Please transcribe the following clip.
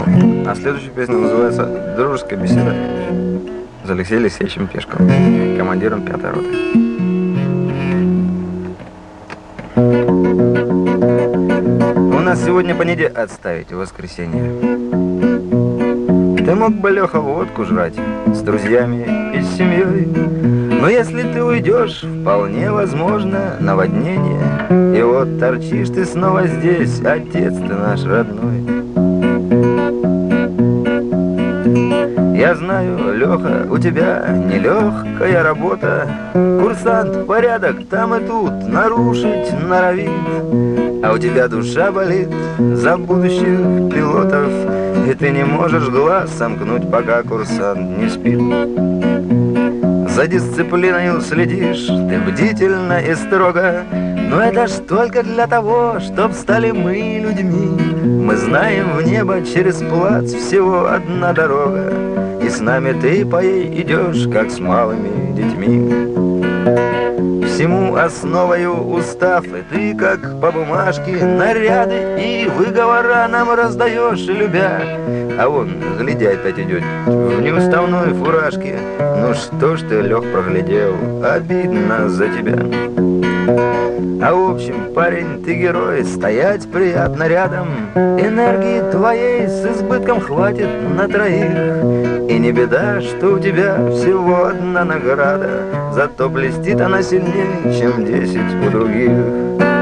А следующая песня называется «Дружеская беседа» с Алексеем Алексеевичем Пешковым, командиром 5-й роты. У нас сегодня понедельник, отставить воскресенье. Ты мог бы, Леха, водку жрать с друзьями и с семьей, но если ты уйдешь, вполне возможно наводнение. И вот торчишь ты снова здесь, отец ты наш родной. Я знаю, Леха, у тебя нелегкая работа. Курсант, порядок там и тут нарушить норовит. А у тебя душа болит за будущих пилотов, и ты не можешь глаз сомкнуть, пока курсант не спит. За дисциплиной следишь ты бдительно и строго, но это ж только для того, чтоб стали мы людьми. Мы знаем, в небо через плац всего одна дорога, и с нами ты по ей идешь, как с малыми детьми. Всему основою устав, и ты, как по бумажке, наряды и выговора нам раздаешь, любя. А вон, гляди, опять идет в неуставной фуражке. Ну что ж ты, Лех, проглядел, обидно за тебя. А в общем, парень, ты герой, стоять приятно рядом. Энергии твоей с избытком хватит на троих. И не беда, что у тебя всего одна награда, зато блестит она сильнее, чем 10 у других.